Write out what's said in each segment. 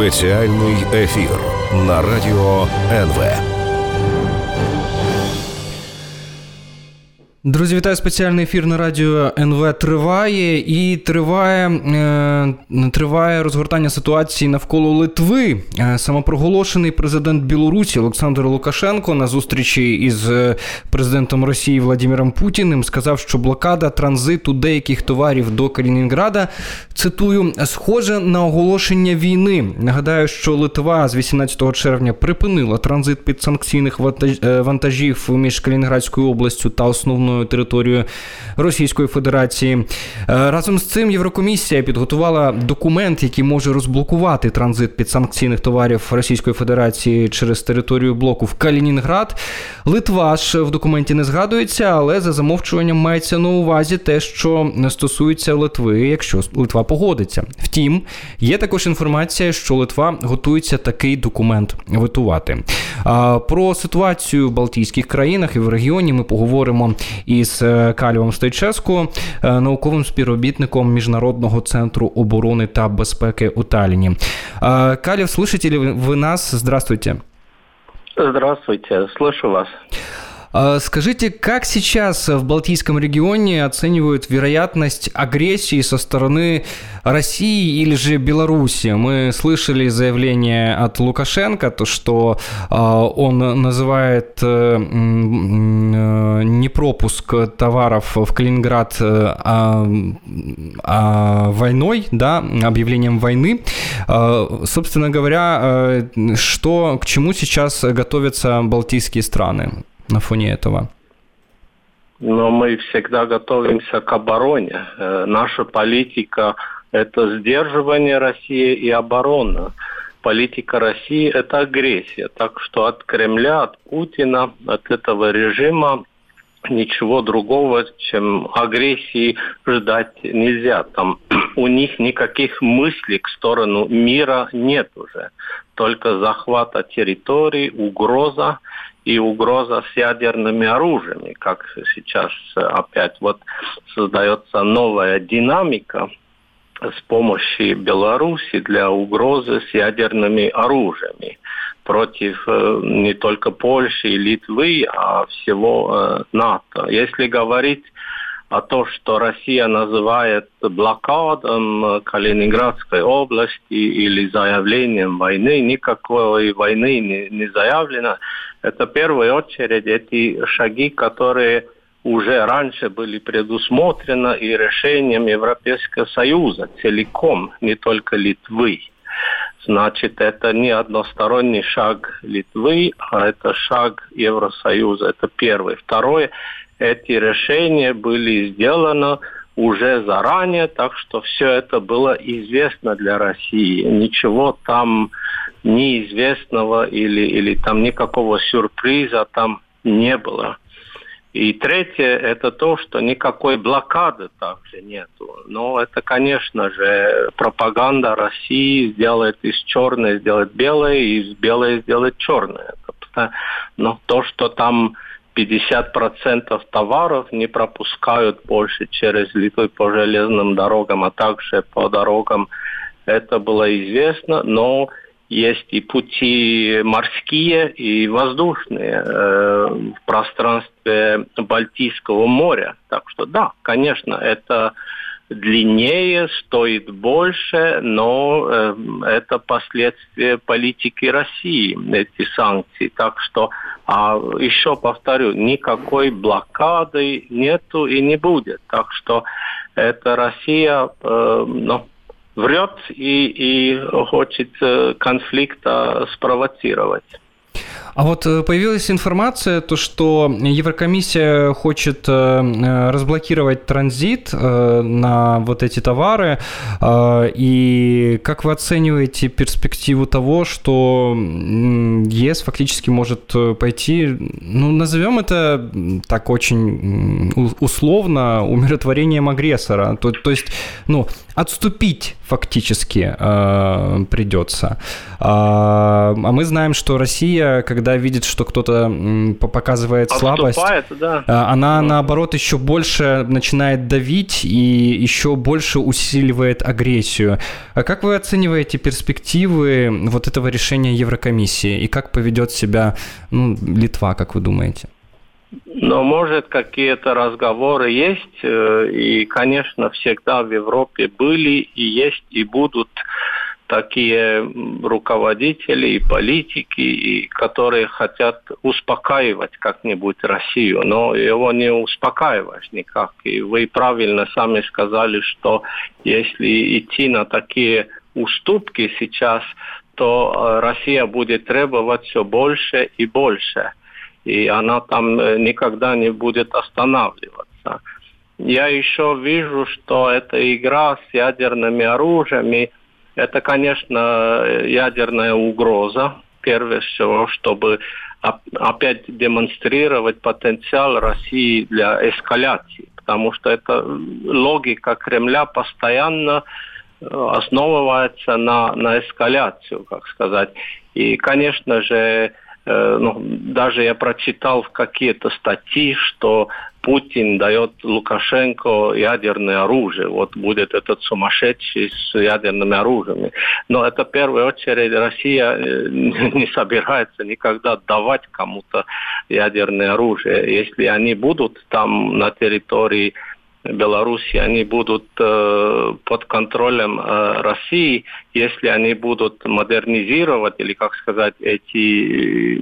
Спеціальний ефір на Радіо НВ. Друзі, вітаю! Спеціальний ефір на Радіо НВ триває. І триває розгортання ситуації навколо Литви. Самопроголошений президент Білорусі Олександр Лукашенко на зустрічі із президентом Росії Владимиром Путіним сказав, що блокада транзиту деяких товарів до Калінінграда, цитую, схоже на оголошення війни. Нагадаю, що Литва з 18 червня припинила транзит підсанкційних вантажів між Калінінградською областю та основною територію Російської Федерації. Разом з цим Єврокомісія підготувала документ, який може розблокувати транзит підсанкційних товарів Російської Федерації через територію блоку в Калінінград. Литва ж в документі не згадується, але за замовчуванням мається на увазі те, що стосується Литви, якщо Литва погодиться. Втім, є також інформація, що Литва готується такий документ ветувати. Про ситуацію в Балтійських країнах і в регіоні ми поговоримо із Калівом Стойческо, науковим співробітником Міжнародного центру оборони та безпеки у Таллине. Калів, слышите ли вы нас? Здравствуйте. Здравствуйте, слышу вас. Скажите, как сейчас в Балтийском регионе оценивают вероятность агрессии со стороны России или же Беларуси? Мы слышали заявление от Лукашенко, то, что он называет непропуск товаров в Калининград войной, да, объявлением войны. Собственно говоря, к чему сейчас готовятся балтийские страны на фоне этого? Но мы всегда готовимся к обороне. Наша политика – это сдерживание России и оборона. Политика России – это агрессия. Так что от Кремля, от Путина, от этого режима ничего другого, чем агрессии, ждать нельзя. Там у них никаких мыслей к сторону мира нет уже. Только захвата территорий, угроза и угроза с ядерными оружиями, как сейчас опять создается новая динамика с помощью Беларуси для угрозы с ядерными оружиями против не только Польши и Литвы, а всего НАТО. Если говорить о том, что Россия называет блокадом Калининградской области или заявлением войны, никакой войны не заявлено. Это в первую очередь эти шаги, которые уже раньше были предусмотрены и решением Европейского Союза целиком, не только Литвы. Значит, это не односторонний шаг Литвы, а это шаг Евросоюза. Это первый. Второе, эти решения были сделаны уже заранее, так что все это было известно для России. Ничего там неизвестного или там никакого сюрприза там не было. И третье, это то, что никакой блокады также нету. Но это, конечно же, пропаганда России сделает из черной сделать белое, и из белое сделать черное. Но то, что там 50% товаров не пропускают больше через Литву по железным дорогам, а также по дорогам, это было известно, но есть и пути морские, и воздушные в пространстве Балтийского моря. Так что да, конечно, это длиннее, стоит больше, но это последствия политики России, эти санкции. Так что, еще повторю, никакой блокады нету и не будет. Так что это Россия врет и хочет конфликта спровоцировать. А вот появилась информация, то, что Еврокомиссия хочет разблокировать транзит на вот эти товары. И как вы оцениваете перспективу того, что ЕС фактически может пойти, назовем это так очень условно, умиротворением агрессора? То есть, отступить фактически придется. А мы знаем, что Россия, когда когда видит, что кто-то показывает слабость, да. Она, наоборот, еще больше начинает давить и еще больше усиливает агрессию. А как вы оцениваете перспективы вот этого решения Еврокомиссии? И как поведет себя Литва, как вы думаете? Но, может, какие-то разговоры есть, и, конечно, всегда в Европе были и есть, и будут такие руководители и политики, которые хотят успокаивать как-нибудь Россию, но его не успокаиваешь никак. И вы правильно сами сказали, что если идти на такие уступки сейчас, то Россия будет требовать все больше и больше. И она там никогда не будет останавливаться. Я еще вижу, что эта игра с ядерными оружиями, это, конечно, ядерная угроза, прежде всего, чтобы опять демонстрировать потенциал России для эскалации. Потому что эта логика Кремля постоянно основывается на эскаляцию, как сказать. И, конечно же, даже я прочитал какие-то статьи, что Путин дает Лукашенко ядерное оружие. Вот будет этот сумасшедший с ядерными оружиями. Но это в первую очередь Россия не собирается никогда давать кому-то ядерное оружие. Если они будут там на территории Беларуси, они будут под контролем России, если они будут модернизировать, или, как сказать, эти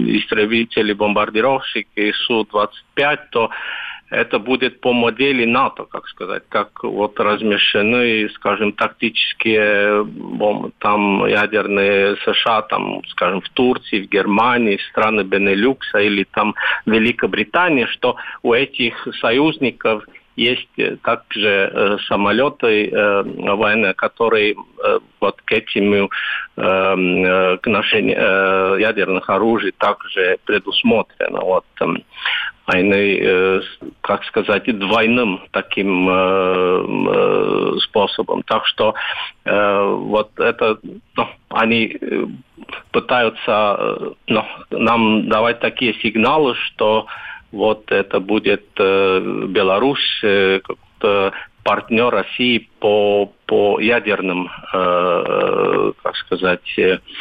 истребители-бомбардировщики Су-25, то это будет по модели НАТО, как сказать, как вот размещены, скажем, тактические бомбы, там ядерные США, там, скажем, в Турции, в Германии, в страны Бенелюкса или там Великобритании, что у этих союзников есть также самолеты военные, которые вот к этим к ношению ядерных оружий также предусмотрены. Вот они, как сказать, двойным таким способом. Так что вот это они пытаются нам давать такие сигналы, что вот это будет Беларусь, партнер России по ядерным, как сказать,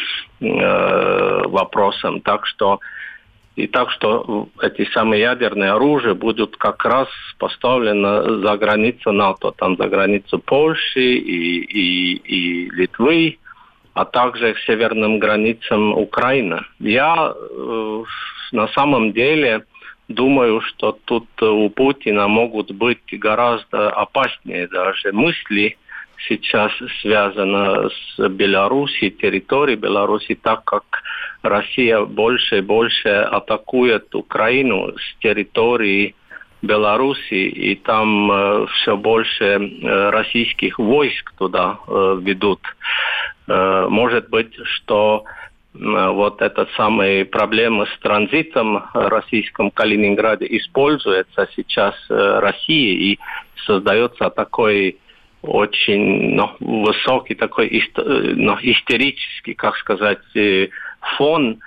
вопросам. Так что эти самые ядерные оружия будут как раз поставлены за границу НАТО, там за границу Польши и Литвы, а также к северным границам Украины. Я на самом деле думаю, что тут у Путина могут быть гораздо опаснее даже мысли сейчас связаны с Белоруссией, территорией Беларуси, так как Россия больше и больше атакует Украину с территории Беларуси, и там все больше российских войск туда ведут. Может быть, что вот эта самая проблема с транзитом в российском Калининграде используется сейчас Россией и создается такой очень высокий, такой истерический, как сказать, фон,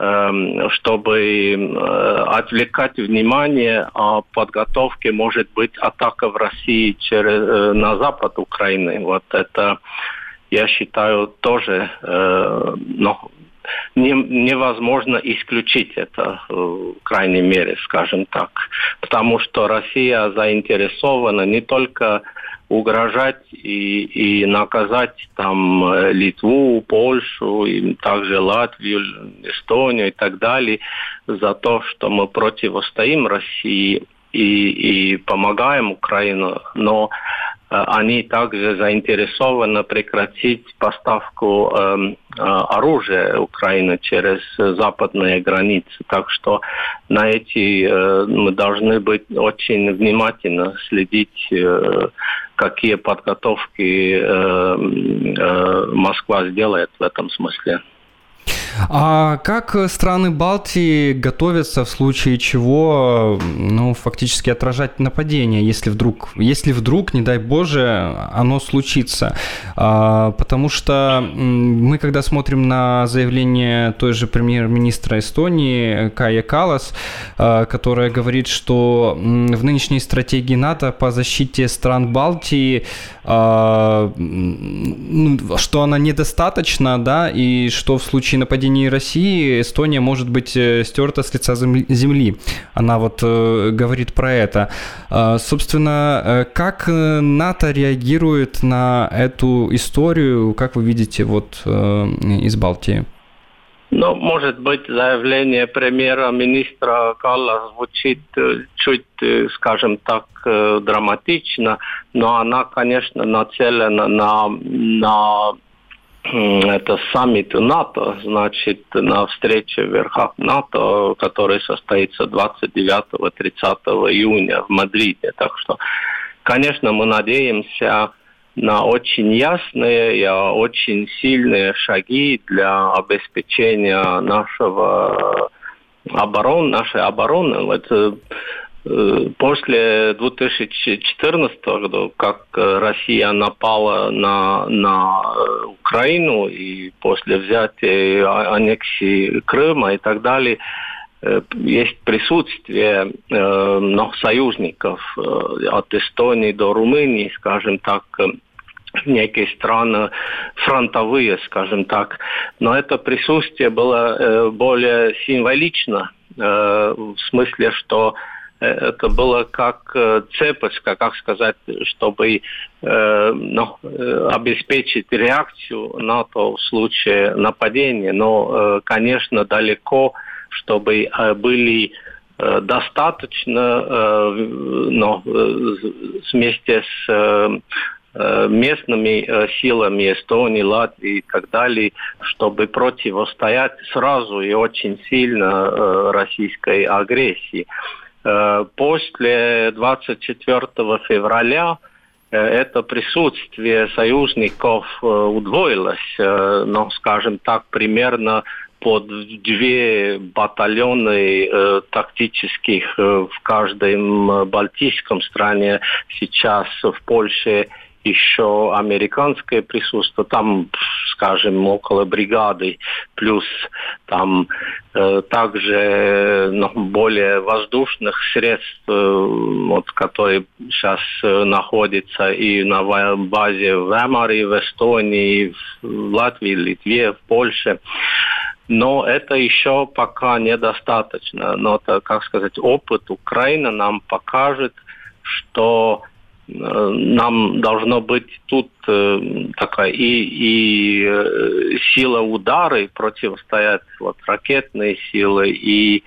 чтобы отвлекать внимание о подготовке, может быть, атака в России на запад Украины. Вот это, я считаю, тоже невозможно исключить это, в крайней мере, скажем так. Потому что Россия заинтересована не только угрожать и наказать там Литву, Польшу, и также Латвию, Эстонию и так далее за то, что мы противостоим России и помогаем Украине, но они также заинтересованы прекратить поставку оружия Украины через западные границы. Так что на эти мы должны быть очень внимательно следить, какие подготовки Москва сделает в этом смысле. А как страны Балтии готовятся в случае чего, фактически отражать нападение, если вдруг, не дай Боже, оно случится? Потому что мы, когда смотрим на заявление той же премьер-министра Эстонии Кая Каллас, которая говорит, что в нынешней стратегии НАТО по защите стран Балтии, что она недостаточна, да, и что в случае нападения России Эстония может быть стерта с лица земли. Она говорит про это. Собственно, как НАТО реагирует на эту историю, как вы видите, из Балтии? Может быть, заявление премьера-министра Каллас звучит чуть, скажем так, драматично, но она, конечно, нацелена на это саммит НАТО, значит, на встрече в верхах НАТО, которая состоится 29-30 июня в Мадриде. Так что, конечно, мы надеемся на очень ясные и очень сильные шаги для обеспечения нашей обороны. После 2014 года, как Россия напала на Украину и после взятия аннексии Крыма и так далее, есть присутствие союзников от Эстонии до Румынии, скажем так, некие страны фронтовые, скажем так. Но это присутствие было более символично, в смысле, что это было как цепочка, как сказать, чтобы обеспечить реакцию НАТО в случае нападения. Но, конечно, далеко, чтобы были достаточно, вместе с местными силами Эстонии, Латвии и так далее, чтобы противостоять сразу и очень сильно российской агрессии. После 24 февраля это присутствие союзников удвоилось, скажем так, примерно под 2 батальоны тактических в каждом балтийском стране. Сейчас в Польше еще американское присутствие, там, скажем, около бригады, плюс там также более воздушных средств, которые сейчас находятся и на базе в Ваймаре, в Эстонии, в Латвии, Литве, в Польше. Но это еще пока недостаточно. Но, опыт Украины нам покажет, что нам должно быть тут такая и сила удара, и противостоять ракетные силы, и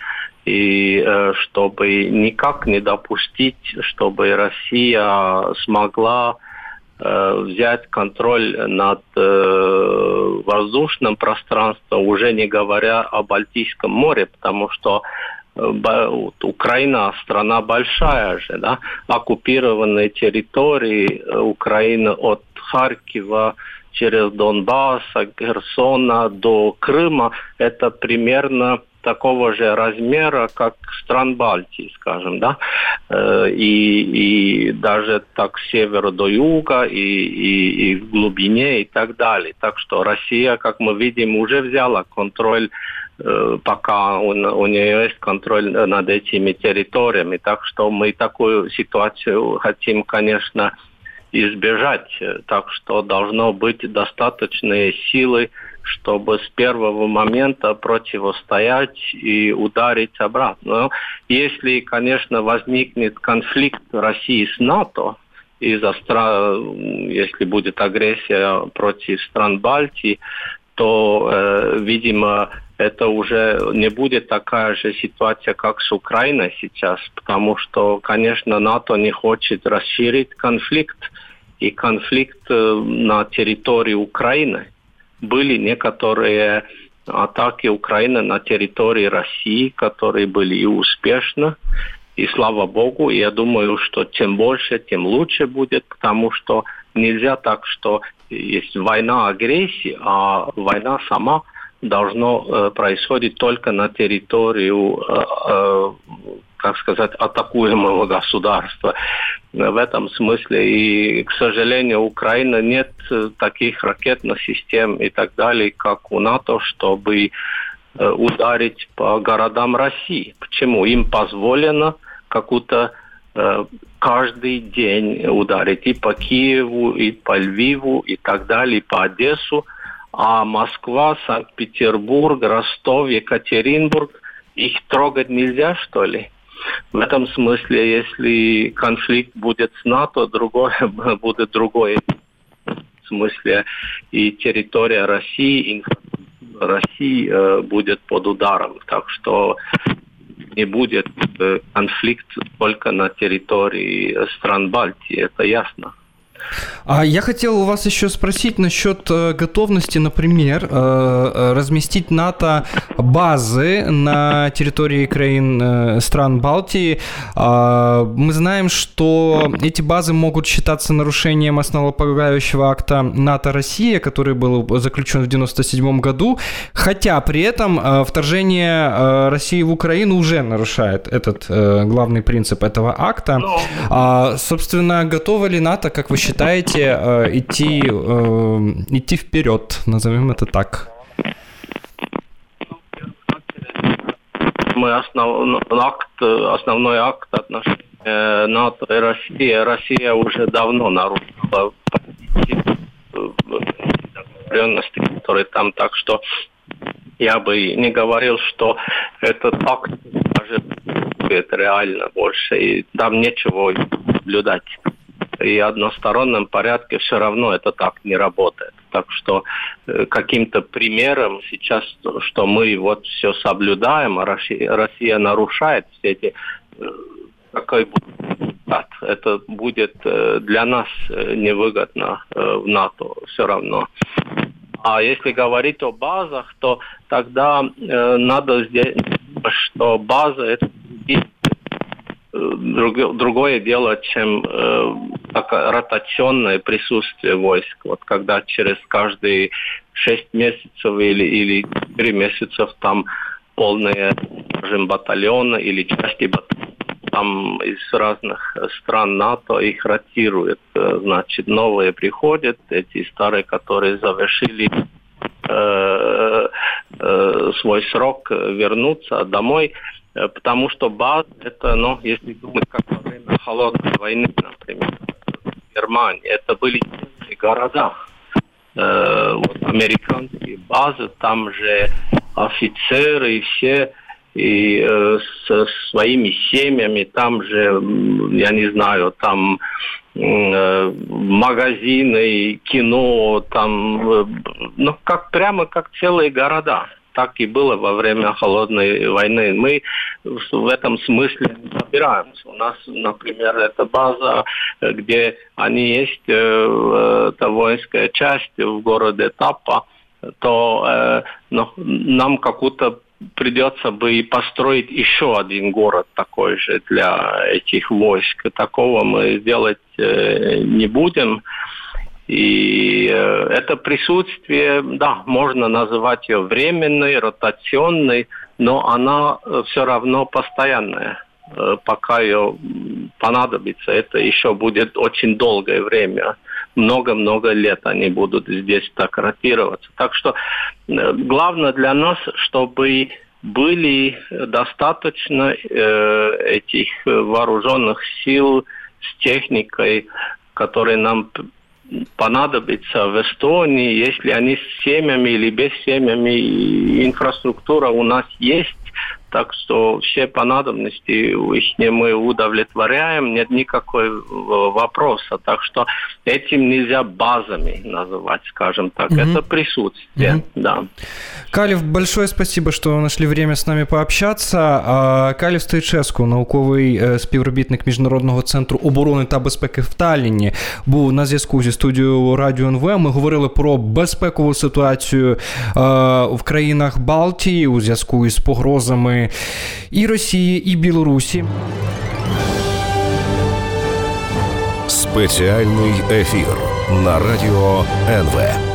чтобы никак не допустить, чтобы Россия смогла взять контроль над воздушным пространством, уже не говоря о Балтийском море, потому что Украина страна большая же, да, оккупированные территории Украины от Харькова через Донбасс, Херсона до Крыма, это примерно такого же размера, как стран Балтии, скажем, да, и даже так с севера до юга, и в глубине, и так далее. Так что Россия, как мы видим, уже взяла контроль, пока у нее есть контроль над этими территориями. Так что мы такую ситуацию хотим, конечно, избежать. Так что должно быть достаточные силы, чтобы с первого момента противостоять и ударить обратно. Но если, конечно, возникнет конфликт России с НАТО, если будет агрессия против стран Балтии, то, видимо, это уже не будет такая же ситуация, как с Украиной сейчас, потому что, конечно, НАТО не хочет расширить конфликт, и конфликт на территории Украины. Были некоторые атаки Украины на территории России, которые были и успешны, и слава Богу, я думаю, что чем больше, тем лучше будет, потому что нельзя так, что есть война агрессии, а война сама должно происходить только на территорию, как сказать, атакуемого государства. В этом смысле, и, к сожалению, у Украины нет таких ракетных систем и так далее, как у НАТО, чтобы ударить по городам России. Почему? Им позволено какую-то каждый день ударить и по Киеву, и по Львиву, и так далее, и по Одессу. А Москва, Санкт-Петербург, Ростов, Екатеринбург, их трогать нельзя, что ли? В этом смысле, если конфликт будет с НАТО, будет другое. В смысле, и территория России, России будет под ударом. Так что не будет конфликт только на территории стран Балтии, это ясно. А я хотел у вас еще спросить насчет готовности, например, разместить НАТО базы на территории стран Балтии. Мы знаем, что эти базы могут считаться нарушением основополагающего акта НАТО-Россия, который был заключен в 1997 году, хотя при этом вторжение России в Украину уже нарушает этот главный принцип этого акта. Собственно, готова ли НАТО, как вы считаете, идти вперед, назовем это так? Основной акт отношений НАТО и России. Россия уже давно нарушила договоренности, которые там, так что я бы не говорил, что этот акт даже будет реально больше, и там нечего наблюдать. И в одностороннем порядке все равно это так не работает. Так что каким-то примером сейчас, что мы вот все соблюдаем, а Россия нарушает все эти, какой будет результат? Это будет для нас невыгодно в НАТО все равно. А если говорить о базах, то тогда надо здесь, что база это другое дело, чем ротационное присутствие войск. Вот когда через каждые 6 месяцев или 4 месяца там полные, скажем, батальоны или части батальонов там из разных стран НАТО их ротируют. Значит, новые приходят, эти старые, которые завершили свой срок, вернутся домой. Потому что база, это, если думать, как во время холодной войны, например, в Германии, это были города. Вот американские базы, там же офицеры и все, и со своими семьями, там же, я не знаю, там магазины, кино, там, прямо как целые города. Так и было во время холодной войны. Мы в этом смысле не собираемся. У нас, например, эта база, где они есть, это воинская часть в городе Тапа, то нам какую-то придется бы построить еще один город такой же для этих войск. Такого мы сделать не будем. И это присутствие, да, можно называть ее временной, ротационной, но она все равно постоянная. Пока ее понадобится, это еще будет очень долгое время. Много-много лет они будут здесь так ротироваться. Так что главное для нас, чтобы были достаточно этих вооруженных сил с техникой, которые нам понадобится в Эстонии, если они с семьями или без семьями, инфраструктура у нас есть, так что все понадобности их мы удовлетворяем, нет никакого вопроса. Так что этим нельзя базами называть, скажем так. Это присутствие, да. Калів, большое спасибо, що знайшли время з нами пообщатися. Калів Стоїческу, науковий співробітник Міжнародного центру оборони та безпеки в Талліні, був на зв'язку зі студією Радіо НВ. Ми говорили про безпекову ситуацію в країнах Балтії у зв'язку із погрозами і Росії, і Білорусі. Спеціальний ефір на Радіо НВ.